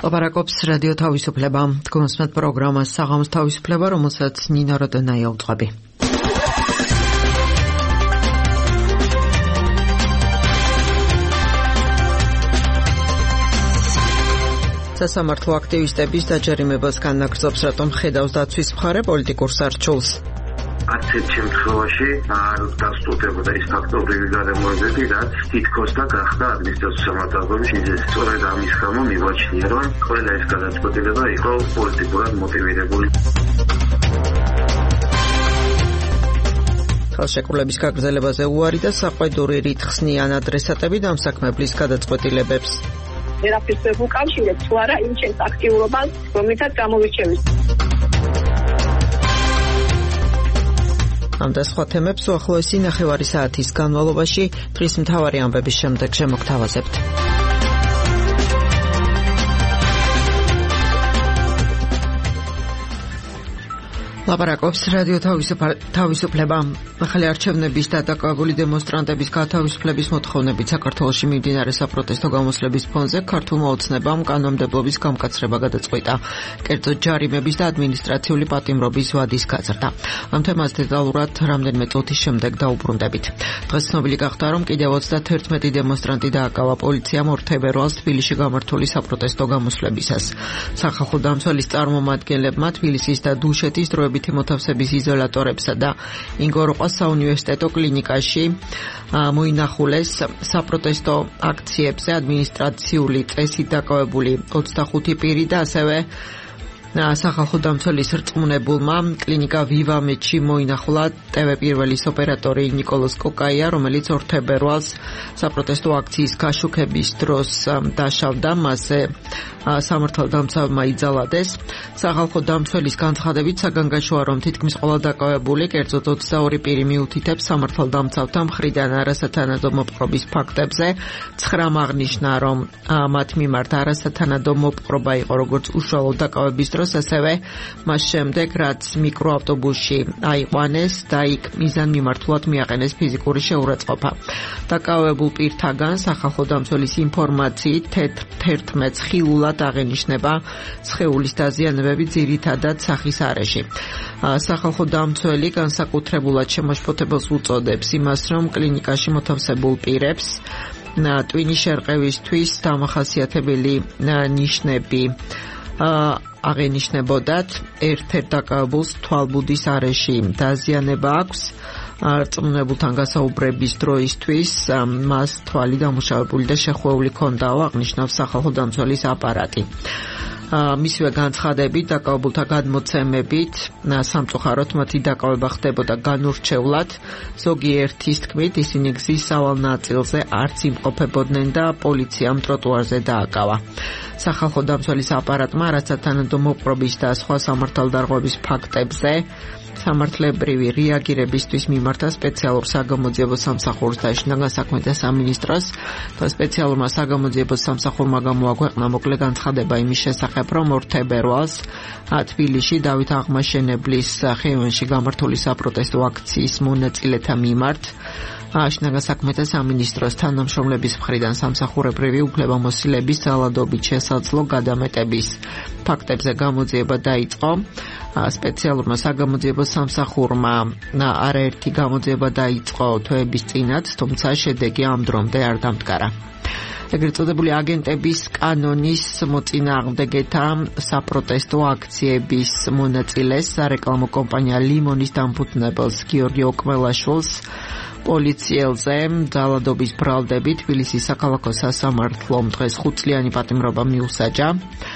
ლაპარაკობს რადიო თავისუფლება. გულისხმობთ პროგრამას საღამოს თავისუფლება, რომელსაც ნინა როდენაია უძღვები. სასამართლო აქტივისტების დაჯერიმებას განაგრძობს, რატომ ხედავს დაცვის მხარე პოლიტიკურ სარჩულს. არც ერთ შემთხვევაში არ დასტურდებოდა ის ფაქტობრივი გარემოებები, რაც თითქოს და გახდა ადმინისტრაციული სამართალდამის მიზეზი. სწორედ ამის გამო მივაჩნია, რომ ყველა ეს გადაწყვეტილება იყო პოლიტიკურად მოტივირებული. ხელშეკრულების გაგრძელებაზე უარი და საყვედური რითხსნიან ადრესატები დამსაქმებლის გადაწყვეტილებებს. ვერაფერს ვერ უკავშირებს თუ არა იმ ჩემს აქტიურობას, რომელსაც გამოვირჩევით. ამ და სხვა თემებს უახლოესი ნახევარი საათის განმავლობაში დღის მთავარი ამბების შემდეგ შემოგთავაზებთ. ლაპარაკობს რადიო თავისუფლება. ახალი არჩევნების დადაკავებული დემონსტრანტების გათავისუფლების მოთხოვნებით საქართველოში მიმდინარე საპროტესტო გამოსვლების ფონზე ქართულმა ოცნებამ კანონმდებლობის გამკაცრება გადაწყვიტა. კერძოდ ჯარიმების და ადმინისტრაციული პატიმრობის ვადის გაზრდა. ამ თემას დეტალურად რამდენიმე წუთის შემდეგ დაუბრუნდებით. დღეს ცნობილი გახდა, რომ კიდევ 31 დემონსტრანტი დააკავა პოლიციამ 2 თებერვალს თბილისში გამართული საპროტესტო გამოსვლებისას. სახალხო დამცველის წარმომადგენლებმა თბილისის და დუშეთის დროებითი მოთავსების იზოლატორებსა და ინგოროყას საუნივერსიტეტო კლინიკაში მოინახულეს საპროტესტო აქციებზე ადმინისტრაციული წესით დაკავებული 25 პირი და ასევე სახალხო დამცველის რწმუნებულმა კლინიკა ვივამეთში მოინახულა TV პირველის ოპერატორი ნიკოლოზ კოკაია, რომელიც 2 თებერვალს საპროტესტო აქციის გაშუქების დროს დაშავდა. მასზე სამართალდამცავმა იძალადეს. სახალხო დამცველის განცხადებით საგანგაშოა, რომ თითქმის ყველა დაკავებული, კერძოდ 22 პირი მიუთითებს სამართალდამცავთა მხრიდან არასათანადო მოპყრობის ფაქტებზე. 9 აღნიშნა, რომ მათ მიმართ არასათანადო მოპყრობა იყო როგორც უშუალო დაკავების დროს, ასევე მას შემდეგ, რაც მიკროავტობუსში აიყვანეს და იქ მიზანმიმართულად მიაყენეს ფიზიკური შეურაცხყოფა. დაკავებულ პირთაგან სახალხო დამცველის ინფორმაციით 11 ხილულად აღენიშნება სხეულის დაზიანებები ძირითადად სახის არეში. სახალხო დამცველი განსაკუთრებულად შემაშფოთებელს უწოდებს იმას, რომ კლინიკაში მოთავსებულ პირებს ტვინის შერყევისთვის დამახასიათებელი ნიშნები აღენიშნებოდათ. ერთ-ერთ დაკავებულს თვალბუდის არეში დაზიანება აქვს. რწმუნებულთან გასაუბრების დროისთვის მას თვალი დამუშავებული და შეხვეული ჰქონდაო, აღნიშნავს სახალხო დამცველის აპარატი. მისივე განცხადებით დაკავებულთა გადმოცემებით სამწუხაროდ მათი დაკავება ხდებოდა განურჩევლად. ზოგიერთის თქმით ისინი გზის სავალ ნაწილზე არც იმყოფებოდნენ და პოლიციამ ტროტუარზე დააკავა. სახალხო დამცველის აპარატმა არასათანადო მოპყრობის და სხვა სამართალდარღვევის ფაქტებზე სამართლებრივი რეაგირებისთვის მიმართა სპეციალურ საგამოძიებო სამსახურს დანიშნა განსაქმეთა სამინისტროს და სპეციალურმა საგამოძიებო სამსახურმა გამოაქვეყნა მოკლე განცხადება იმის შესახებ, რომ 2 თებერვალს თბილისში დავით აღმაშენებლის ხეივანში გამართული საპროტესტო აქციის მონაწილეთა მიმართ შინაგან საქმეთა სამინისტროს თანამშრომლების მხრიდან სამსახურებრივი უფლებამოსილების ძალადობით შესაძლო გადამეტების ფაქტებზე გამოძიება დაიწყო. სპეციალურმა საგამოძიებო სამსახურმა არაერთი გამოძიება დაიწყო თვეების წინათ, თუმცა შედეგი ამ დრომდე არ დამდგარა. ეგრეთ წოდებული აგენტების კანონის მოწინააღმდეგეთა საპროტესტო აქციების მონაწილეს სარეკლამო კომპანია ლიმონის დამფუძნებელს გიორგი ოკმელაშვილს პოლიციელზე ძალადობის ბრალდებით თბილისის საქალაქო სასამართლომ დღეს 5 წლიანი პატიმრობა მიუსაჯა.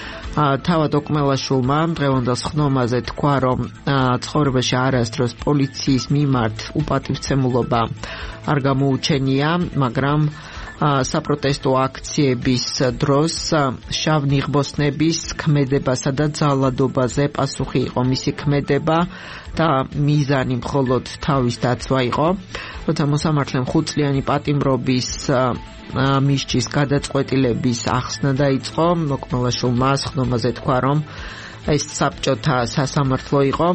თავად ოკმელაშვილმა დღევანდელ ხნომაზე თქვა, რომ ცხოვრებაში არასდროს პოლიციის მიმართ უპატივცემულობა არ გამოუჩენია, მაგრამ საპროტესტო აქციების დროს შავნიღბოსნების ქმედებასა და ძალადობაზე პასუხი იყო მისი ქმედება და მიზანი მხოლოდ თავის დაცვა იყო. როცა მოსამართლემ 5 წლიანი პატიმრობის მისჯის გადაწყვეტილების ახსნა დაიწყო, ოკმელაშვილმა ხნომაზე თქვა, რომ ეს საბჭოთა სასამართლო იყო.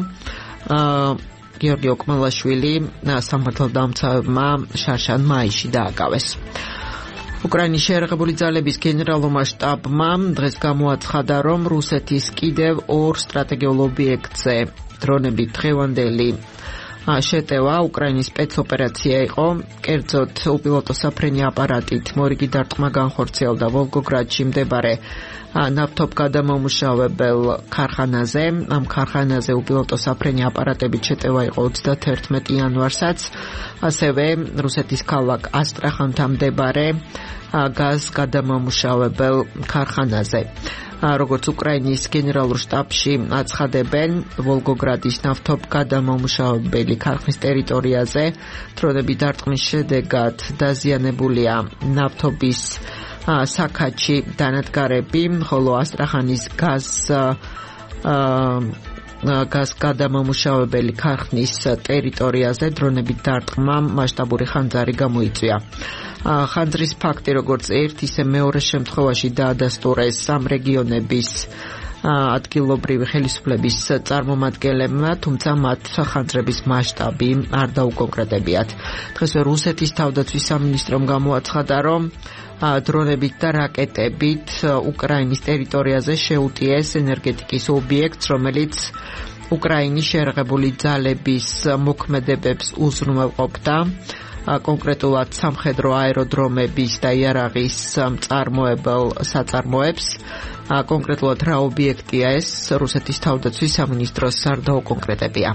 გიორგი ოკმელაშვილი სამართალდამცავებმა შარშან მაისში დააკავეს. უკრაინის შეერაღებული ძალების გენერალურმა შტაბმა დღეს გამოაცხადა, რომ რუსეთის კიდევ 2 სტრატეგიულ ობიექტზე დრონებით დღევანდელი შეტევა უკრაინის სპეცოპერაცია იყო. კერძოდ უპილოტო საფრენი აპარატით მორიგი დარტყმა განხორციელდა ვოლგოგრადში მდებარე ნავთობგადამამუშავებელ ქარხანაზე. ამ ქარხანაზე უპილოტო საფრენი აპარატებით შეტევა იყო 31 იანვარსაც. ასევე რუსეთის ქალაქ ასტრახანთან მდებარე გაზგადამამუშავებელ ქარხანაზე. როგორც უკრაინის გენერალურ შტაბში აცხადებენ, ვოლგოგრადის ნავთობგადამამუშავებელი ქარხნის ტერიტორიაზე დრონების დარტყმის შედეგად დაზიანებულია ნავთობის საქაჩი დანადგარები, ხოლო ასტრახანის გაზგადამამუშავებელი ქარხნის ტერიტორიაზე დრონებით დარტყმა მასშტაბური ხანძარი გამოიწვია. ხანძრის ფაქტი როგორც ერთ, ისე მეორე შემთხვევაში დაადასტურეს ამ რეგიონების ადგილობრივი ხელისუფლების წარმომადგენლებმა, თუმცა მათ ხანძრების მასშტაბი არ დაუკონკრეტებიათ. დღესვე რუსეთის თავდაცვის სამინისტრომ გამოაცხადა, რომ დრონებით და რაკეტებით უკრაინის ტერიტორიაზე შეუტიეს ენერგეტიკის ობიექტს, რომელიც უკრაინის შეერაღებული ძალების მოქმედებებს უზრუნველყოფდა. კონკრეტულად სამხედრო აეროდრომების და იარაღის მწარმოებელ საწარმოებს. კონკრეტულად რა ობიექტია ეს, რუსეთის თავდაცვის სამინისტროს არ დაუკონკრეტებია.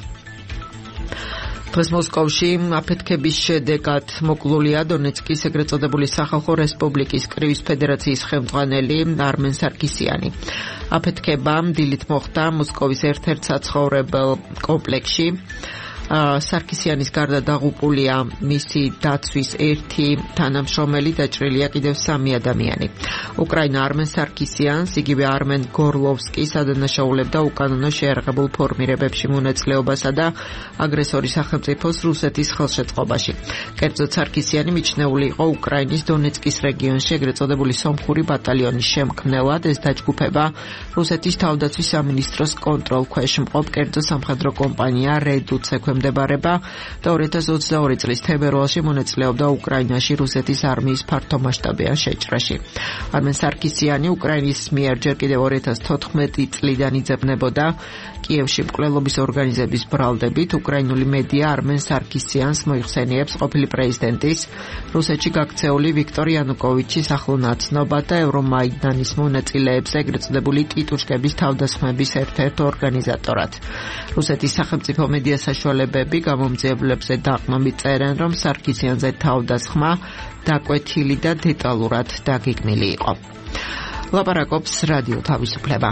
დღეს მოსკოვში აფეთქების შედეგად მოკლულია დონეცკის ეგრეთ წოდებული სახალხო რესპუბლიკის კრივის ფედერაციის ხელმძღვანელი არმენ სარკისიანი. აფეთქება დილით მოხდა მოსკოვის ერთ-ერთ საცხოვრებელ კომპლექსში. სარკისიანის გარდა დაღუპულია მისი დაცვის ერთი თანამშრომელი, დაჭრილია კიდევ 3 ადამიანი. უკრაინა არმენ სარკისიანს, იგივე არმენ გორლოვსკის ადანაშაულებდა უკანონო შეერაღებულ ფორმირებებში მონაწილეობასა და აგრესორის სახელმწიფოს რუსეთის ხელშეწყობაში. კერძოდ სარკისიანი მიჩნეული იყო უკრაინის დონეცკის რეგიონში ეგრეთ წოდებული სომხური ბატალიონის შემქმნელად. ეს დაჯგუფება რუსეთის თავდაცვის სამინისტროს კონტროლქვეშ მყოფ კერძო სამხედრო კომპანია რედუც ექვემდებარება და 2022 წლის თებერვალში მონაწილეობდა უკრაინაში რუსეთის არმიის ფართომასშტაბიან შეჭრაში. არმენ სარკისიანი უკრაინის მიერ ჯერ კიდევ 2014 წლიდან იძებნებოდა კიევში მკვლელობის ორგანიზების ბრალდებით. უკრაინული მედია არმენ სარკისიანს მოიხსენიებს ყოფილი პრეზიდენტის, რუსეთში გაქცეული ვიქტორ იანუკოვიჩის ახლო ნაცნობად და ევრომაიდანის მონაწილეებს ეგრეთ წოდებული ტიტუშკების თავდასხმების ერთ-ერთ ორგანიზატორად. რუსეთის სახელმწიფო მედია საშუალებები გამომძიებლებზე დაყრდნობით წერენ, რომ სარკისიანზე თავდასხმა დაკვეთილი და დეტალურად დაგეგმილი იყო. ლაპარაკობს რადიო თავისუფლება.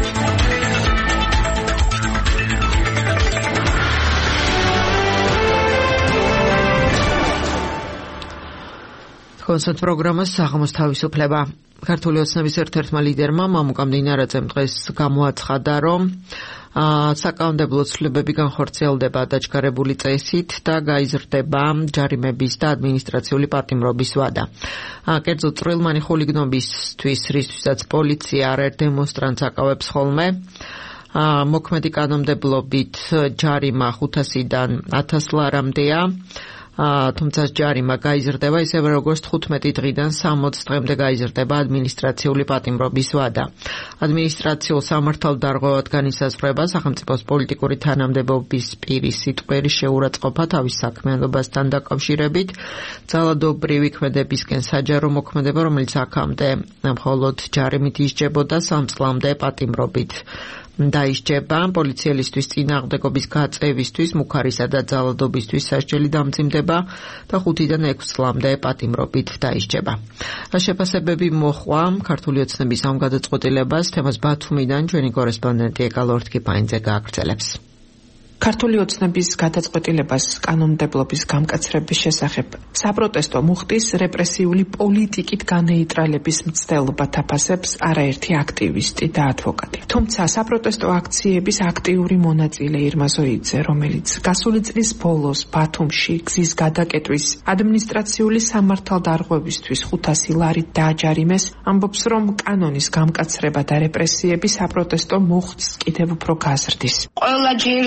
კონსერტ პროგრამას საღამოს თავისუფლება. ქართული ოცნების ერთ-ერთმა ლიდერმა მამუკა მდინარაძემ დღეს გამოაცხადა, რომ საკანონმდებლო ცვლილებები განხორციელდება დაჩქარებული წესით და გაიზრდება ჯარიმების და ადმინისტრაციული პატიმრობის ვადა. კერძოდ წვრილმანი ხულიგნობისთვის, რისთვისაც პოლიცია არაერთ დემონსტრანტს აკავებს ხოლმე, მოქმედი კანონმდებლობით ჯარიმა 500-დან 1000 ლარამდეა. თუმცა ჯარიმა გაიზრდება ისევე როგორც 15 დღიდან 60 დღემდე გაიზრდება ადმინისტრაციული პატიმრობის ვადა. ადმინისტრაციულ სამართალდარღვევად განისაზღვრება სახელმწიფოს პოლიტიკური თანამდებობის პირის სიტყვიერი შეურაცხყოფა თავის საქმიანობასთან დაკავშირებით, ძალადობრივი ქმედებისკენ საჯარო მოქმედება, რომელიც აქამდე მხოლოდ ჯარიმით ისჯებოდა, 3 წლამდე პატიმრობით დაისჯება. პოლიციელისთვის წინააღმდეგობის გაწევისთვის, მუქარისა და ძალადობისთვის სასჯელი დამძიმდება და 5-დან 6 წლამდე პატიმრობით დაისჯება. შეფასებები მოჰყვა ქართული ოცნების ამ გადაწყვეტილებას. თემას ბათუმიდან ჩვენი კორესპონდენტი ეკალო ორთქიფაინძე გააგრძელებს. ქართული ოცნების გადაწყვეტილებას კანონმდებლობის გამკაცრების შესახებ საპროტესტო მუხტის რეპრესიული პოლიტიკით განეიტრალების მცდელობად აფასებს არაერთი აქტივისტი და ადვოკატი. თუმცა საპროტესტო აქციების აქტიური მონაწილე ირმა ზოიძე, რომელიც გასული წლის ბოლოს ბათუმში გზის გადაკეტვის ადმინისტრაციული სამართალდარღვევისთვის 500 ლარით დააჯარიმეს, ამბობს, რომ კანონის გამკაცრება და რეპრესიები საპროტესტო მუხტს კიდევ უფრო გაზრდის. ყველა ჯერზე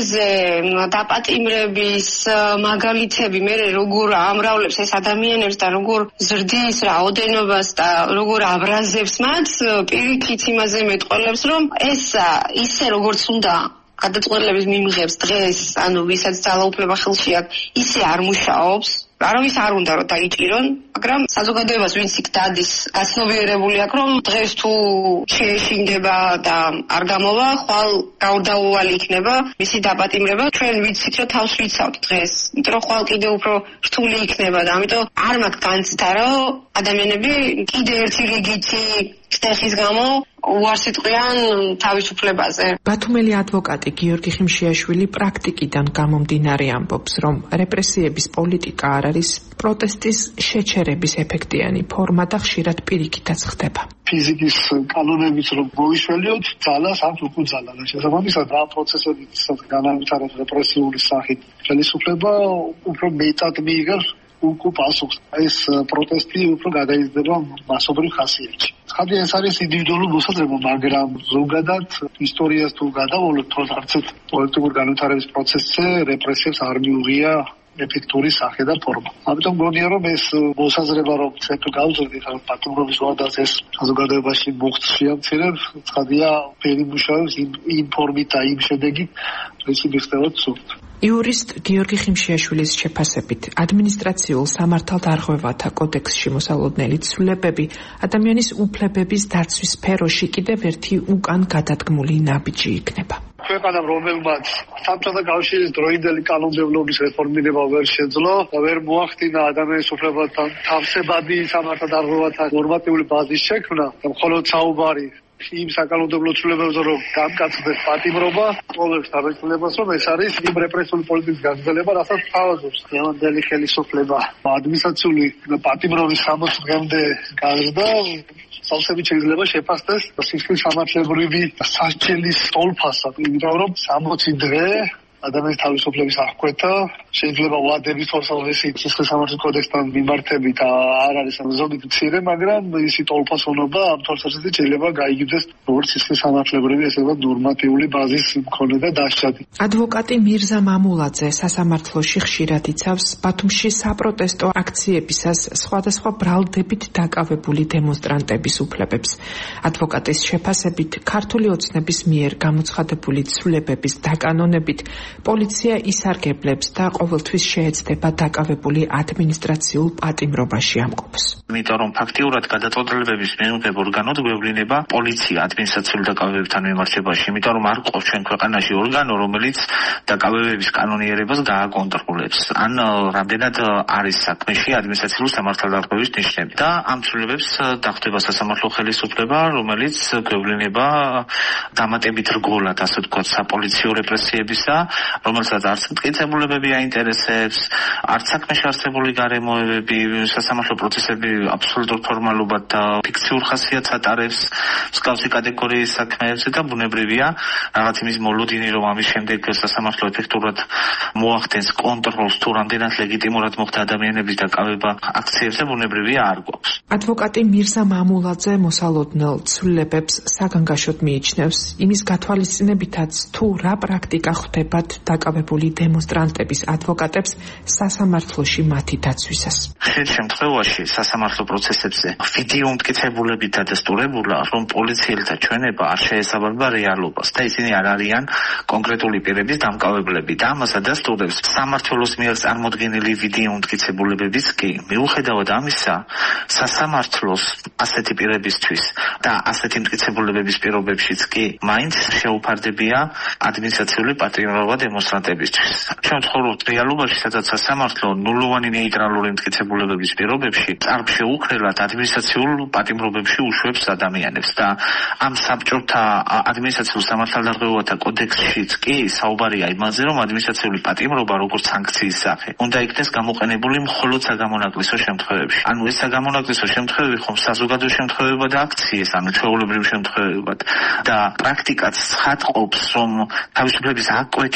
დაპატიმრების მაგალითები მე როგორ ამრავლებს ეს ადამიანებს და როგორ ზრდის რაოდენობას და როგორ აბრაზებს მათ, პირიქით იმაზე მეტყველებს, რომ ეს ისე როგორც უნდა გადაწყვეტილების მიმღებს დღეს, ვისაც ძალაუფლება ხელში აქვს, ისე არ მუშაობს. არავის არ უნდა რომ დაიჭირონ, მაგრამ საზოგადოებას ვინც იქ დადის, გაცნობიერებული აქვს, რომ დღეს თუ შეეშინდება და არ გამოვა, ხვალ გაურდაუვალი იქნება მისი დაპატიმრება. ჩვენ ვიცით, რომ თავს ვიცავთ დღეს, იმიტომ რომ ხვალ კიდევ უფრო რთული იქნება და ამიტომ არ მაქვს განცდა, რომ ადამიანები კიდე ერთი რიგითი სტეხის გამო უარს იტყვიან თავისუფლებაზე. ბათუმელი ადვოკატი გიორგი ხიმშიაშვილი პრაქტიკიდან გამომდინარე ამბობს, რომ რეპრესიების პოლიტიკა არ არის პროტესტის შეჩერების ეფექტიანი ფორმა და ხშირად პირიქითაც ხდება. ფიზიკის კანონებით რომ მოიშველიოთ, ძალას აქვს უკუძალა და შესაბამისად რა პროცესებით განავითარებს რეპრესიული სახით ხელისუფლება უფრო მეტად მიიღებს უკუ პასუხს. ეს პროტესტი უფრო გადაიზრდება მასობრივ ხასიათში. ხადია ეს არის ინდივიდუალური მოსაზრება, მაგრამ ზოგადად ისტორიას თუ გადავოლოთ, თორე არც პოლიტიკური განვითარების პროცესზე რეპრესიებს არ მიუღია ეფექტური სახე და ფორმა. ამიტომ მგონია რომ ეს მოსაზრება რომ ჩვენ თუ გავზრდით რომ პატიმრობის ვადას ეს საზოგადოებაში მოხდს შეამცირებს, ხადია ფერი მუშაობს იმ ფორმით და იმ შედეგით, რისი მიხდება ცუდ. იურისტ გიორგი ხიმშიაშვილის შეფასებით, ადმინისტრაციულ სამართალდარღვევათა კოდექსში მოსალოდნელი ცვლილებები ადამიანის უფლებების დაცვის სფეროში კიდევ ერთი უკან გადადგმული ნაბიჯი იქნება. ქვეყანამ რომელმაც საბჭოთა კავშირის დროინდელი კანონმდებლობის რეფორმირება ვერ შეძლო და ვერ მოახდინა ადამიანის უფლებათა თავსებადი სამართალდარღვევათა ნორმატიული ბაზის შექმნა და მხოლოდ საუბარი იმ საკანონმდებლო ცვლილებებზე რომ გამკაცდეს პატიმრობა, პრობლემს დაბეჭდილებას, რომ ეს არის იმ რეპრესიული პოლიტიკის გაგრძელება, რასაც თავაზობს დღევანდელი ხელისუფლება. ადმინისტრაციული პატიმრობის 60 დღემდე გაზრდა სავსებით შეიძლება შეფასდეს სისხლის სამართლებრივი სასჯელის ტოლფასად, იმიტომ რომ 60 დღე ადამიანის თავისუფლების აღკვეთა შეიძლება ვადების თორსალესი სისხლის სამართლის კოდექსთან მიმართებით არ არის ზოგადად მცირე, მაგრამ ისი ტოლფასონობა ამ თორსალესით შეიძლება გაიგდეს როგორც სისხლის სამართლებრივი, ესეც ნორმატიული ბაზის მქონე და დასჯადი. ადვოკატი მირზა მამულაძე სასამართლოში ხშირად იცავს ბათუმში საპროტესტო აქციებისას სხვადასხვა ბრალდებით დაკავებული დემონსტრანტების უფლებებს. ადვოკატის შეფასებით, ქართული ოცნების მიერ გამოცხადებული ცვლილებების დაკანონებით პოლიცია ისარგებლებს და ყოველთვის შეეცდება დაკავებული ადმინისტრაციულ პატიმრობაში ამყოფს. იმიტომ რომ ფაქტიურად გადაწყვეტილებების მიღება ორგანოდ გვევლინება პოლიცია ადმინისტრაციულ დაკავებებთან მიმართებაში, იმიტომ რომ არ ყავს ჩვენ ქვეყანაში ორგანო, რომელიც დაკავებების კანონიერებას გააკონტროლებს. ან რამდენად არის საქმეში ადმინისტრაციული სამართალდარღვევის ნიშნები და ამ ცვლილებებს დახვდება სასამართლო ხელისუფლება, რომელიც გვევლინება დამატებით რგოლად, ასე ვთქვათ, საპოლიციო რეპრესიებისა, რომელსაც არც მტკიცებულებები აინტერესებს, არც საქმეში არსებული გარემოებები, სასამართლო პროცესები აბსოლუტურ ფორმალობად და ფიქციურ ხასიათს ატარებს მსგავსი კატეგორიის საქმეებზე და ბუნებრივია რაღაც იმის მოლოდინი, რომ ამის შემდეგ სასამართლო ეფექტურად მოახდენს კონტროლს თუ რამდენად ლეგიტიმურად მოხდა ადამიანების დაკავება აქციებზე, ბუნებრივია არ გვაქვს. ადვოკატი მირზა მამულაძე მოსალოდნელ ცვლილებებს საგანგაშოდ მიიჩნევს, იმის გათვალისწინებითაც თუ რა პრაქტიკა ხდებათ დაკავებული დემონსტრანტების ადვოკატებს სასამართლოში მათი დაცვისას. ხშირ შემთხვევაში სასამართლო პროცესებზე ვიდეო მტკიცებულებით დადასტურებულა, რომ პოლიციელთა ჩვენება არ შეესაბამება რეალობას და ისინი არ არიან კონკრეტული პირების დამკავებლები და ამას ადასტურებს სამმართველოს მიერ წარმოდგენილი ვიდეო მტკიცებულებებიც კი. მიუხედავად ამისა, სასამართლოს ასეთი პირებისთვის და ასეთი მტკიცებულებების პირობებშიც კი მაინც შეუფარდებია ადმინისტრაციული პატიმრობა დემონსტრანტებისთვის. ჩვენ ვცხოვრობთ რეალობაში, სადაც სასამართლო ნულოვანი ნეიტრალური მტკიცებულებების პირობებში წარბშეუქრელად ადმინისტრაციულ პატიმრობებში უშვებს ადამიანებს და ამ საბჭოთა ადმინისტრაციულ სამართალდარღვევათა კოდექსშიც კი საუბარია იმაზე, რომ ადმინისტრაციული პატიმრობა როგორც სანქციის სახე უნდა იქნეს გამოყენებული მხოლოდ საგამონაკლისო შემთხვევებში. ანუ ეს საგამონაკლისო შემთხვევები ხომ საზოგადო შემთხვევებად და აქციეს, ანუ ჩვეულებრივ შემთხვევებად და პრაქტიკაც ცხადყოფს, რომ თავისუფლების აღკვეთი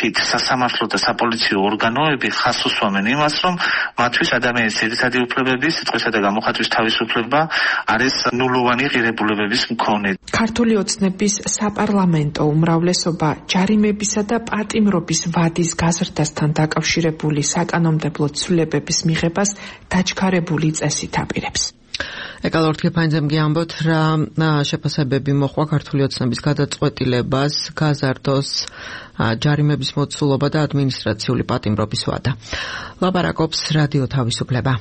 პირიქით სასამართლო და საპოლიციო ორგანოები ხაზს უსვამენ იმას, რომ მათთვის ადამიანის ძირითადი უფლებები, სიტყვისა და გამოხატვის თავისუფლება არის ნულოვანი ღირებულებების მქონე. ქართული ოცნების საპარლამენტო უმრავლესობა ჯარიმებისა და პატიმრობის ვადის გაზრდასთან დაკავშირებული საკანონმდებლო ცვლილებების მიღებას დაჩქარებული წესით აპირებს. ეკალორთ გეფანძემ გიამბოთ რა შეფასებები მოხვა ქართული ოცნების გადაწყვეტილებას გაზარდოს ჯარიმების მოცულობა და ადმინისტრაციული პატიმრობის ვადა. ლაპარაკობს რადიო თავისუფლება.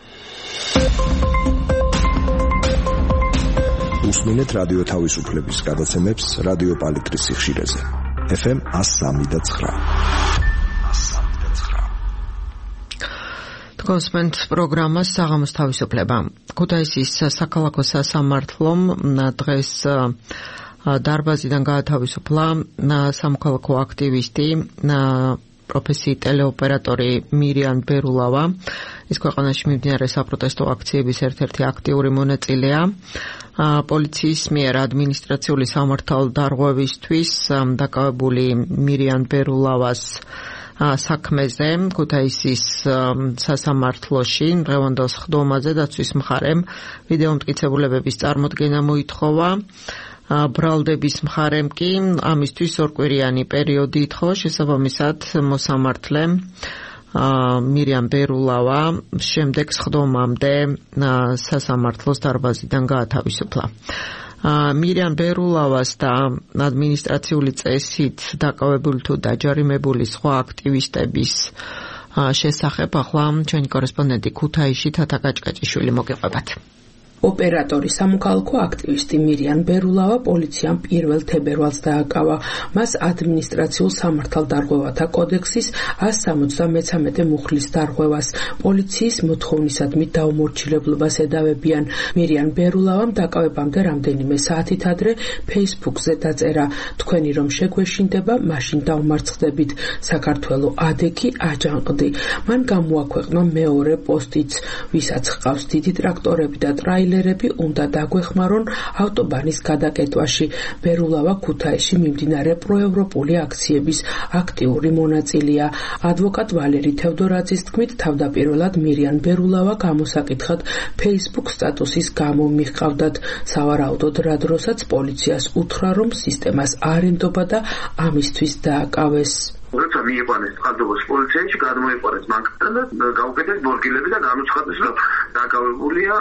უსმინეთ რადიო თავისუფლების გადაცემებს რადიო პალიტრის სიხშირეზე. FM 103.9. კონსპენთ პროგრამას საღამოს თავისუფლება. ქუთაისის საქალაქო სასამართლომ დღეს დარბაზიდან გაათავისუფლა სამოქალაქო აქტივისტი პროფესიით ტელეოპერატორი მირიან ბერულავა. ის ქვეყანაში მიმდინარე საპროტესტო აქციების ერთ-ერთი აქტიური მონაწილეა. პოლიციის მიერ ადმინისტრაციული სამართალდარღვევისთვის დაკავებული მირიან ბერულავას საქმეზე ქუთაისის სასამართლოში დღევანდელ სხდომაზე დაცვის მხარემ ვიდეო მტკიცებულებების წარმოდგენა მოითხოვა. ბრალდების მხარემ კი ამისთვის ორკვირიანი პერიოდი ითხოვა, შესაბამისად მოსამართლემ მირიან ბერულავა შემდეგ სხდომამდე სასამართლოს დარბაზიდან გაათავისუფლა. მირიან ბერულავას და ადმინისტრაციული წესით დაკავებული თუ დაჯარიმებული სხვა აქტივისტების შესახებ ახლა ჩვენი კორესპონდენტი ქუთაისში თათა კაჭკაჭიშვილი მოგეყვებათ. ოპერატორი სამოქალაქო აქტივისტი მირიან ბერულავა პოლიციამ 1 თებერვალს დააკავა. მას ადმინისტრაციულ სამართალდარღვევათა კოდექსის 173 მუხლის დარღვევას პოლიციის მოთხოვნისადმი დაუმორჩილებლობას ედავებიან. მირიან ბერულავამ დაკავებამდე რამდენიმე საათით ადრე Facebook-ზე დაწერა: თქვენი რომ შეგვეშინდება, მაშინ დავმარცხდებით. საქართველო ადექი აჯანყდი. მან გამოაქვეყნა მეორე პოსტიც: ვისაც ჰყავს დიდი ტრაქტორები და უნდა დაგვეხმარონ ავტობანის გადაკეტვაში. ბერულავა ქუთაისში მიმდინარე პროევროპული აქციების აქტიური მონაწილეა. ადვოკატ ვალერი თევდორაძის თქმით, თავდაპირველად მირიან ბერულავა გამოსაკითხად Facebook სტატუსის გამო მიჰყავდათ. სავარაუდოდ რა დროსაც პოლიციას უთხრა, რომ სისტემას არ ენდობა და ამისთვის დააკავეს. როცა მიიყვანეს წყალდობოს პოლიციაში, გადმოიყვანეს მანქანა და გაუკეთეს ბორგილები და განუცხადეს, რომ დაკავებულია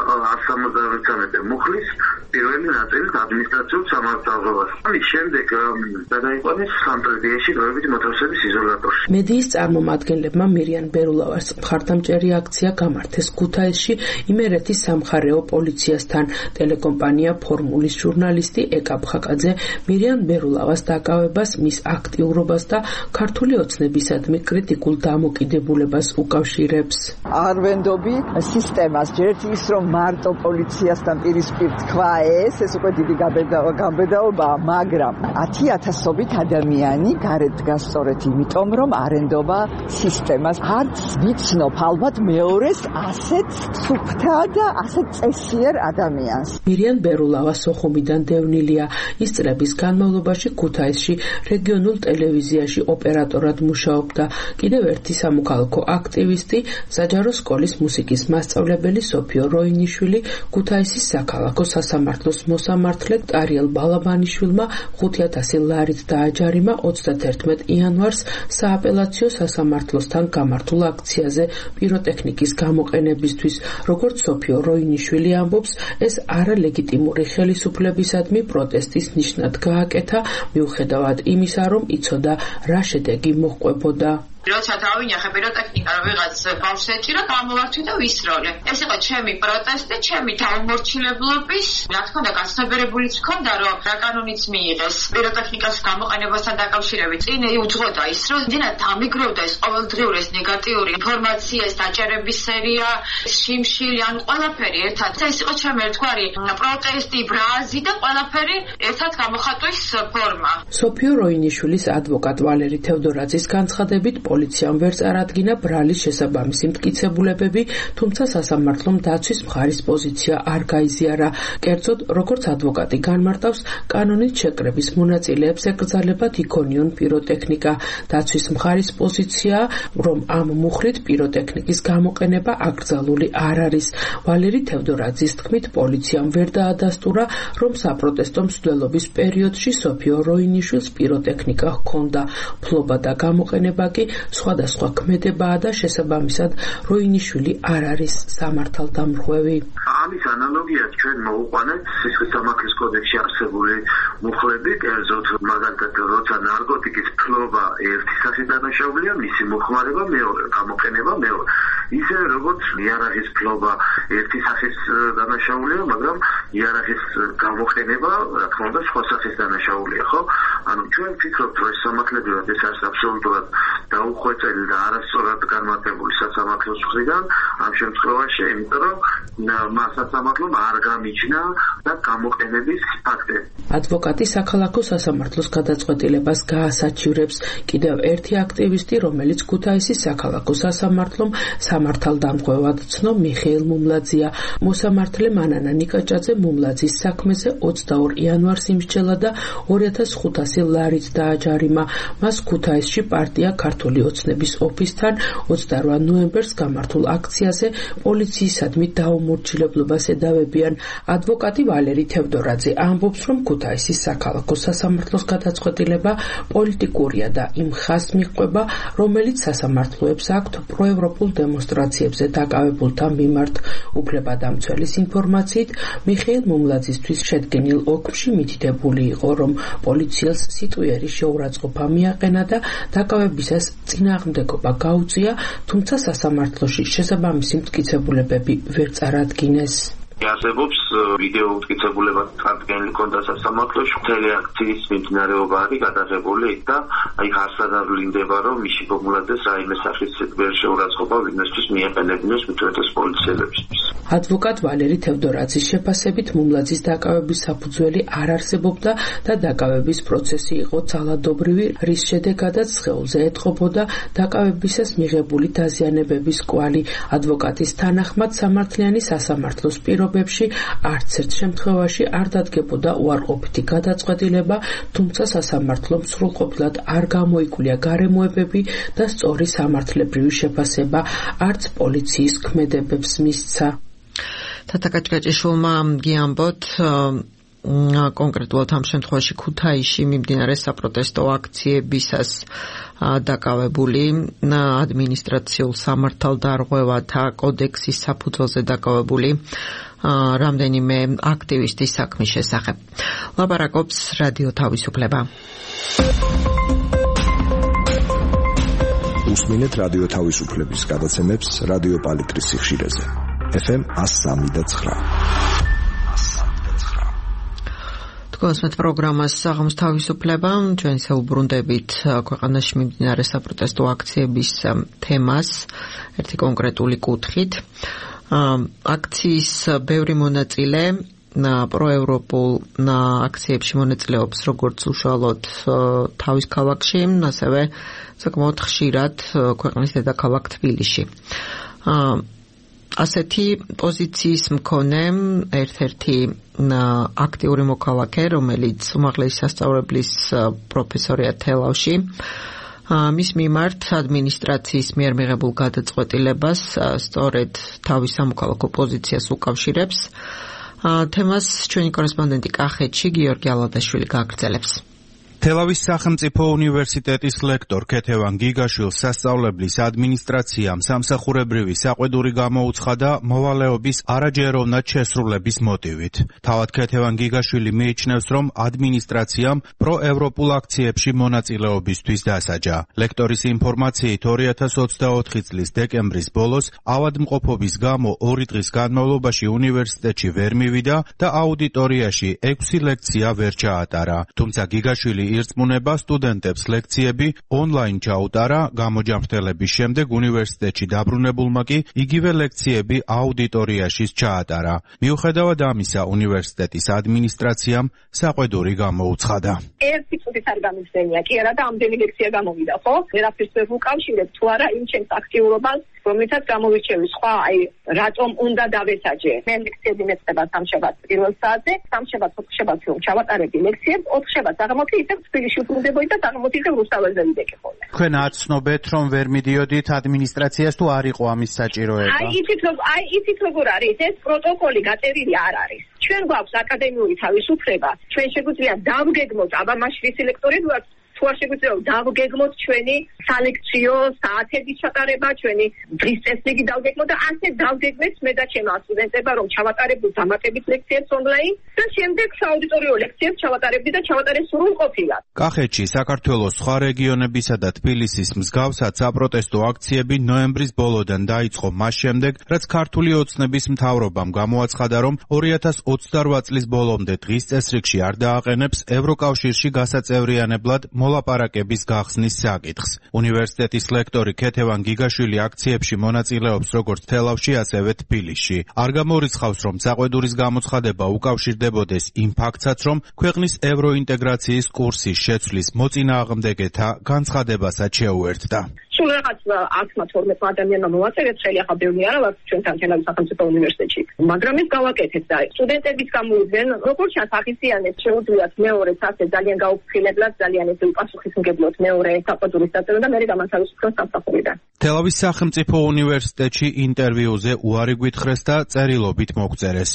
173 მუხლის პირველი ნაწილით ადმინისტრაციულ სამართალდარღვევას. ამის შემდეგ გადაიყვანეს სამტრედიაში დროებით მოთავსების იზოლატორში. მედიის წარმომადგენლებმა მირიან ბერულავას მხარდამჭერი აქცია გამართეს ქუთაისში იმერეთის სამხარეო პოლიციასთან. ტელეკომპანია ფორმულის ჟურნალისტი ეკა ბხაკაძე მირიან ბერულავას დაკავებას, მის აქტიურობას და ქართული ოცნებისადმი კრიტიკულ დამოკიდებულებას უკავშირებს. არ ვენდობი სისტემას, ჯერ ის რომ მარტო პოლიციასთან პირისპირ თქვა ეს უკვე დიდი გაბედაობაა, მაგრამ 10,000-ობით ადამიანი გარეთ დგას სწორედ იმიტომ, რომ არ ენდობა სისტემას. არც ვიცნობ ალბათ მეორეს ასეთ სუფთა და ასეთ წესიერ ადამიანს. მირიან ბერულავა სოხუმიდან დევნილია. ის წლების განმავლობაში ქუთაისში რეგიონულ ტელევიზიაში ოპერატორად მუშაობდა. კიდევ ერთი სამოქალაქო აქტივისტი, საჯარო სკოლის მუსიკის მასწავლებელი სოფიო როინიშვილი ქუთაისის საქალაქო სასამართლოს მოსამართლე ტარიელ ბალაბანიშვილმა 5,000 ლარით დააჯარიმა 31 იანვარს სააპელაციო სასამართლოსთან გამართულ აქციაზე პიროტექნიკის გამოყენებისთვის. როგორც სოფიო როინიშვილი ამბობს, ეს არალეგიტიმური ხელისუფლებისადმი პროტესტის ნიშნად გააკეთა, მიუხედავად იმისა, რომ იცოდა რა შედეგი მოჰყვებოდა. როცა დავინახე პიროტექნიკა რომ ვიღაც ბავშვს ეჭირა, გამოვართვი და ვისროლე. ეს იყო ჩემი პროტესტი, ჩემი დაუმორჩილებლობის, რა თქმა უნდა, გასაბერებულიც მქონდა, რომ რა კანონიც მიიღეს პიროტექნიკას გამოყენებასთან დაკავშირებით. წინ უძღვოდა ის, რომ დინა დამიგროვდა ეს ყოველდღიური ეს ნეგატიური ინფორმაცია, ეს დაჭერების სერია, შიმშილი, ან ყველაფერი ერთად. ეს იყო ჩემი ერთგვარი პროტესტი, ბრაზი და ყველაფერი ერთად გამოხატვის ფორმა. სოფიო როინიშვილის ადვოკატ ვალერი თევდორაძის განცხადებით პოლიციამ ვერ წარადგინა ბრალის შესაბამისი მტკიცებულებები, თუმცა სასამართლომ დაცვის მხარის პოზიცია არ გაიზიარა. კერძოდ, როგორც ადვოკატი განმარტავს, კანონით შეკრების მონაწილეებს ეკრძალებათ იქონიონ პიროტექნიკა. დაცვის მხარის პოზიციაა, რომ ამ მუხრით პიროტექნიკის გამოყენება აკრძალული არ არის. ვალერი თევდორაძის თქმით, პოლიციამ ვერ დაადასტურა, რომ საპროტესტო მსვლელობის პერიოდში სოფიო როინიშვილს პიროტექნიკა ჰქონდა. ფლობა და გამოყენება კი სხვადასხვა ქმედებაა და შესაბამისად როინიშვილი არ არის სამართალდამხვევი. ამის ანალოგიად ჩვენ მოვუყვანეთ სისხლის სამართლის კოდექსში არსებული მუხლები, კერძოდ მაგალითად როცა ნარკოტიკის ფლობა ერთი სახის დანაშაულია, მისი მოხმარება მეორე, გამოყენება მეორე. ისე როგორც იარაღის ფლობა ერთი სახის დანაშაულია, მაგრამ იარაღის გამოყენება, რა თქმა უნდა, სხვა სახის დანაშაულია, ხო? ანუ ჩვენ ვფიქრობთ, რომ სამართლებრივად ეს არის აბსოლუტურად დაუხვეწელი და არასწორად განმარტებული სასამართლოს მხრიდან ამ შემთხვევაში, იმიტომ რომ მას სასამართლომ არ გამიჩნდა და გამოყენების ფაქტები. ადვოკატი საქალაქო სასამართლოს გადაწყვეტილებას გაასაჩივრებს. კიდევ ერთი აქტივისტი, რომელიც ქუთაისის საქალაქო სასამართლომ სამართალდამხვევად ცნო მიხეილ მუმლაძეა. მოსამართლე მანანა ნიკაჭაძე მუმლაძის საქმეზე 22 იანვარს იმსჯელა და 2500 ლარით დააჯარიმა. მას ქუთაისში პარტია ქართული ოცნების ოფისთან 28 ნოემბერს გამართულ აქციაზე პოლიციისადმი დაუმორჩილებლობას ედავებიან. ადვოკატი ვალერი თევდორაძე ამბობს, რომ ქუთაისის საქალაქო სასამართლოს გადაწყვეტილება პოლიტიკურია და იმ ხაზს მიჰყვება, რომელიც სასამართლოებს აქვთ პროევროპულ დემონსტრაციებზე დაკავებულთა მიმართ. უფლებადამცველის ინფორმაციით, მიხეილ მუმლაძისთვის შედგენილ ოკმში მითითებული იყო, რომ პოლიციელს სიტყვიერი შეურაცხყოფა მიაყენა და დაკავებისას წინააღმდეგობა გაუწია, თუმცა სასამართლოში შესაბამისი მტკიცებულებები ვერ წარადგინეს. არსებობს ვიდეო მტკიცებულება წარდგენილი ქონდა სასამართლოში, მთელი აქციის მიმდინარეობა არის გადაღებული და აი ხარსად არ ვლინდება, რომ მიში მუმლაძეს რაიმე სახის შეურაცხყოფა ვინმესთვის მიეყენებინოს მითითების პოლიციელებისთვის. ადვოკატ ვალერი თევდორაძის შეფასებით მუმლაძის დაკავების საფუძველი არ არსებობდა და დაკავების პროცესი იყო ძალადობრივი, რის შედეგადაც სხეულზე ეთყობოდა დაკავებისას მიღებული დაზიანებების კვალი. ადვოკატის თანახმად სამართლიანი სასამართლოს პირობებში არც ერთ შემთხვევაში არ დადგებოდა უარყოფითი გადაწყვეტილება, თუმცა სასამართლომ სრულყოფილად არ გამოიკვლია გარემოებები და სწორი სამართლებრივი შეფასება არც პოლიციის ქმედებებს მისცა. თათაკაჭკაჭიშვილმა გიამბოთ კონკრეტულად ამ შემთხვევაში ქუთაისში მიმდინარე საპროტესტო აქციებისას დაკავებული ადმინისტრაციულ სამართალდარღვევათა კოდექსის საფუძველზე დაკავებული რამდენიმე აქტივისტის საქმის შესახებ. ლაპარაკობს რადიო თავისუფლება. უსმინეთ რადიო თავისუფლების გადაცემებს რადიო პალიტრის სიხშირეზე. FM 103.9. გასმეთ პროგრამას საღამოს თავისუფლება, ჩვენ საუბრუნდებით ქვეყანაში მიმდინარე საპროტესტო აქციების თემას ერთი კონკრეტული კუთხით. აქციის ბევრი მონაწილე პროევროპულ აქციებში მონაწილეობს როგორც უშუალოდ თავის ქალაქში, ასევე საკმაოდ ხშირად ქვეყნის დედაქალაქ თბილისში. ასეთი პოზიციის მქონე ერთ-ერთი აქტიური მოქალაქე, რომელიც უმაღლესი სასწავლებლის პროფესორია თელავში, მის მიმართ ადმინისტრაციის მიერ მიღებულ გადაწყვეტილებას სწორედ თავის სამოქალაქო პოზიციას უკავშირებს. თემას ჩვენი კორესპონდენტი კახეთში გიორგი ალადაშვილი გააგრძელებს. თელავის სახელმწიფო უნივერსიტეტის ლექტორ ქეთევან გიგაშვილს სასწავლებლის ადმინისტრაციამ სამსახურებრივი საყვედური გამოუცხადა მოვალეობის არაჯეროვნად შესრულების მოტივით. თავად ქეთევან გიგაშვილი მიიჩნევს, რომ ადმინისტრაციამ პროევროპულ აქციებში მონაწილეობისთვის დასაჯა. ლექტორის ინფორმაციით 2024 წლის დეკემბრის ბოლოს ავადმყოფობის გამო 2 დღის განმავლობაში უნივერსიტეტში ვერ მივიდა და აუდიტორიაში 6 ლექცია ვერ ჩაატარა. თუმცა გიგაშვილი ირწმუნება სტუდენტებს ლექციები ონლაინ ჩაუტარა, გამოჯამრთელების შემდეგ უნივერსიტეტში დაბრუნებულმა კი იგივე ლექციები აუდიტორიაში ჩაატარა. მიუხედავად ამისა, უნივერსიტეტის ადმინისტრაციამ საყვედური გამოუცხადა. ერთი წუთით არ გამიხსენია, კი არა და ამდენი ლექცია გამოვიდა, ხო? ვერაფერს ვერ ვუკავშირებ თუ არა იმ ჩემს აქტიურობას, რომლითაც გამოვიჩევი სხვა, რატომ უნდა დავესაჯე. მე ლექციები მეწყება სამშაბათს პირველ საათზე, სამშაბათს 4 შაბათს რომ ჩავატარებდი ლექციებს, 4 შაბათს აღმოჩნდა ისევ თბილისში ვბრუნდებოდი და აღმოჩნდა რუსთაველზე ვიდექი ხოლმე. თქვენ აცნობეთ რომ ვერ მიდიოდით ადმინისტრაციას თუ არ იყო ამის საჭიროება? იცით როგორ არის, ეს პროტოკოლი გაწერილი არ არის. ჩვენ გვაქვს აკადემიური თავისუფლება, ჩვენ შეგვიძლია დავგეგმოთ, აბა მაშინ სელექტორები ვართ, თუ არ შეგვიძლია დავგეგმოთ ჩვენი სალექციო საათების ჩატარება, ჩვენი დღის წესრიგი დავგეგმოთ და ასე დავგეგმეთ მე და ჩემი სტუდენტებმა რომ ჩავატარებდით დამატებით ლექციებს ონლაინ და შემდეგ სააუდიტორიო ლექციებს ჩავატარებდით და ჩავატარეს სრულყოფილად. კახეთში, საქართველოს სხვა რეგიონებისა და თბილისის მსგავსად საპროტესტო აქციები ნოემბრის ბოლოდან დაიწყო მას შემდეგ, რაც ქართული ოცნების მთავრობამ გამოაცხადა, რომ 2028 წლის ბოლომდე დღის წესრიგში არ დააყენებს ევროკავშირში გასაწევრიანებლად მოლაპარაკების გახსნის საკითხს. უნივერსიტეტის ლექტორი ქეთევან გიგაშვილი აქციებში მონაწილეობს როგორც თელავში, ასევე თბილისში. არ გამორიცხავს, რომ საყვედურის გამოცხადება უკავშირდებოდეს იმ ფაქტსაც, რომ ქვეყნის ევროინტეგრაციის კურსის შეცვლის მოწინააღმდეგეთა განცხადებასაც შეუერთდა. სულ რაღაც 10-12 ადამიანმა მოვაწერეთ, ხელი ახლა ბევრი არა ვარ ჩვენთან თელავის სახელმწიფო უნივერსიტეტში. მაგრამ ეს გავაკეთეთ და სტუდენტების გამოვიდნენ, როგორც ახისიანებს შეუძლიათ მეორეც ასე ძალიან გაუფრთხილებლად, ძალიან ეს უპასუხისმგებლად მეორე საყვედურის დაწერა და მე გამათავისუფლოს სამსახურიდან. თელავის სახელმწიფო უნივერსიტეტში ინტერვიუზე უარი გვითხრეს და წერილობით მოგწერეს.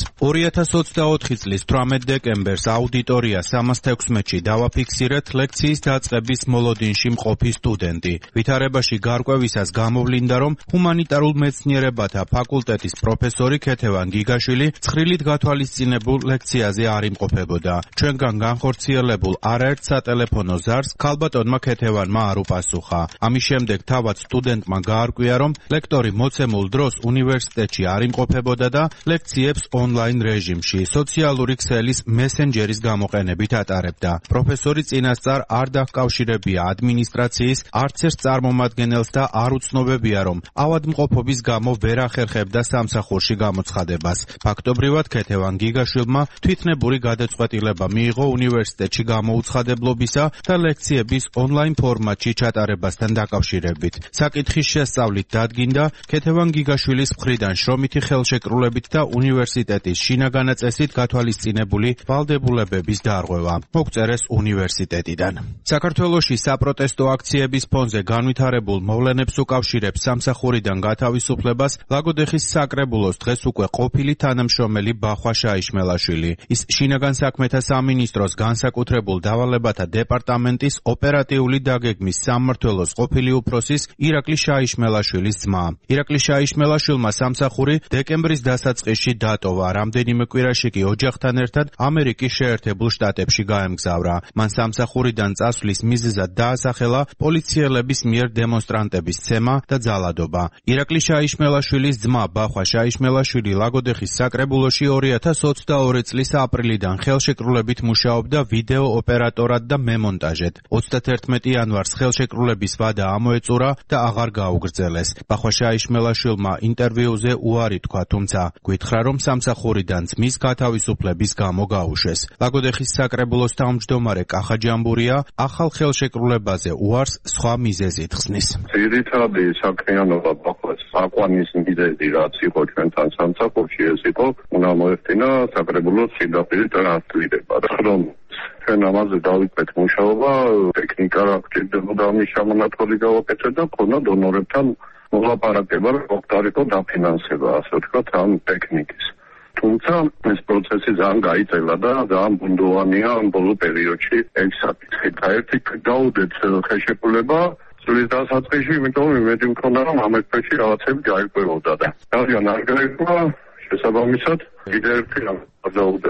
2024 წლის 18 დეკემბერს აუდიტორია 316-ში დავაფიქსირეთ ლექციის დაწყების მოლოდინში მყოფი სტუდენტი. ვითარებაში გარკვევისას გამოვლინდა, რომ ჰუმანიტარულ მეცნიერებათა ფაკულტეტის პროფესორი ქეთევან გიგაშვილი ცხრილით გათვალისწინებულ ლექციაზე არ იმყოფებოდა. ჩვენგან განხორციელებულ არაერთ სატელეფონო ზარს ქალბატონმა ქეთევანმა არ უპასუხა. ამის შემდეგ თავად სტუდენტმა გაარკვია, რომ ლექტორი მოცემულ დროს უნივერსიტეტში არ იმყოფებოდა და ლექციებს ონლაინ რეჟიმში სოციალური ქსელის მესენჯერის გამოყენებით ატარებდა. პროფესორი წინასწარ არ დაკავშირებია ადმინისტრაციის არც ერთ წარმომადგენელს და არ უცნობებია, რომ ავადმყოფობის გამო ვერ ახერხებდა სამსახურში გამოცხადებას. ფაქტობრივად ქეთევან გიგაშვილმა თვითნებური გადაწყვეტილება მიიღო უნივერსიტეტში გამოუცხადებლობისა და ლექციების ონლაინ ფორმატში ჩატარებასთან დაკავშირებით. საკითხის შესწავლით დადგინდა ქეთევან გიგაშვილის მხრიდან შრომითი ხელშეკრულებით და უნივერსიტეტის შინაგანაწესით გათვალისწინებული ვალდებულებების დარღვევა. მოგწერეს უნივერსიტეტიდან. საქართველოში საპროტესტო აქციების ფონზე განვითარებულ მოვლენებს უკავშირებს სამსახურიდან გათავისუფლებას ლაგოდეხის საკრებულოს დღეს უკვე ყოფილი თანამშრომელი ბახვა შაიშმელაშვილი. ის შინაგან საქმეთა სამინისტროს განსაკუთრებულ დავალებათა დეპარტამენტის ოპერატიული დაგეგმის სამმართველოს ყოფილი უფროსის ირაკლი შაიშმელაშვილის ძმა. ირაკლი შაიშმელაშვილმა სამსახური დეკემბრის დასაწყისში დატოვა, რამდენიმე კვირაში კი ოჯახთან ერთად ამერიკის შეერთებულ შტატებში გაემგზავრა. მან სამსახურიდან წასვლის მიზეზად დაასახელა პოლიციელების მიერ დემონსტრანტების ცემა და ძალადობა. ირაკლი შაიშმელაშვილის ძმა ბახვა შაიშმელაშვილი ლაგოდეხის საკრებულოში 2022 წლის აპრილიდან ხელშეკრულებით მუშაობდა ვიდეო ოპერატორად და მემონტაჟედ. 31 იანვარს ხელშეკრულების ვადა ამოეწურა და აღარ გაუგრძელეს. ბახვა შაიშმელაშვილმა ინტერვიუზე უარი თქვა, თუმცა გითხრა, რომ სამსახურიდან ძმის გათავისუფლების გამო გაუშვეს. ლაგოდეხის საკრებულოს თავმჯდომარე კახა ჯამბურია ახალ ხელშეკრულებაზე უარს სხვა მიზეზით ხსნის. ძირითადი საქმიანობა ბახვას აკვანის მიზეზი რაც იყო ჩვენთან სამსახურში ეს იყო უნდა მოეხდინა საკრებულოს სიდაპირე ტრანსლირება. რომ ჩვენ ამაზე დავიწყეთ მუშაობა, ტექნიკა რა გჭირდებოდა ამის შემონათვალი გავაკეთეთ და ქონა დონორებთან მოლაპარაკება, რომ მოხდარიყო დაფინანსება, ასე ვთქვათ, ამ ტექნიკის. თუმცა ეს პროცესი ძალიან გაიწელა და ძალიან ბუნდოვანია ამ ბოლო პერიოდში ეს საკითხი. ერთი დაუდეთ ხელშეკრულება წლის დასაწყისში, იმიტომ იმედი მქონდა, რომ ამ ეფექტში რაღაცები გაიკვირვოდა და ძალიან არ გაიკვირვა, შესაბამისად კიდევ ერთი რამ დაუდეთ.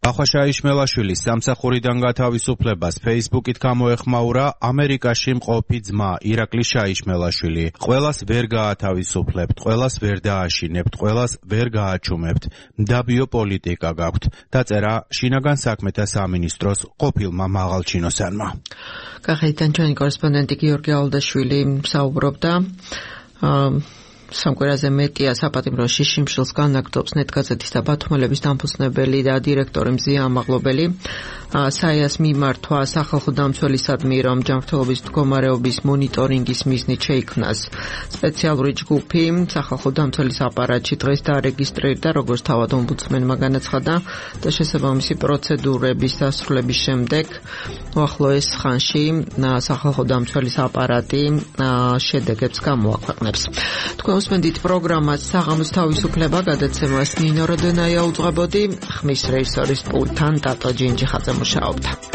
ახვა შაიშმელაშვილის სამსახურიდან გათავისუფლებას Facebook-ით გამოეხმაურა ამერიკაში მყოფი ძმა ირაკლი შაიშმელაშვილი. ყველას ვერ გაათავისუფლებთ, ყველას ვერ დააშინებთ, ყველას ვერ გააჩუმებთ. მდაბიო პოლიტიკა გაქვთ, დაწერა შინაგან საქმეთა სამინისტროს ყოფილმა მაღალჩინოსანმა. კახეთიდან ჩვენი კორესპონდენტი გიორგი აულდაშვილი საუბრობდა სამკვირაზე მეტია საპატიმროში შიმშილს განაგრძობს ნეტგაზეთის და ბათუმელების დამფუძნებელი და დირექტორი მზია ამაღლობელი. საიას მიმართვა სახალხო დამცველისადმი, რომ ჯანმრთელობის მდგომარეობის მონიტორინგის მიზნით შეიქმნას სპეციალური ჯგუფი სახალხო დამცველის აპარატში დღეს დარეგისტრირდა, როგორც თავად ომბუდსმენმა განაცხადა და შესაბამისი პროცედურების დასრულების შემდეგ უახლოეს ხანში სახალხო დამცველის აპარატი შედეგებს გამოაქვეყნებს. თქვენ უსმენთ პროგრამას საღამოს თავისუფლება, გადაცემას ნინო როდენაია უძღვებოდი, ხმის რეჟისორის პულტთან ტატო ჯინჯიხაძე მუშაობდა.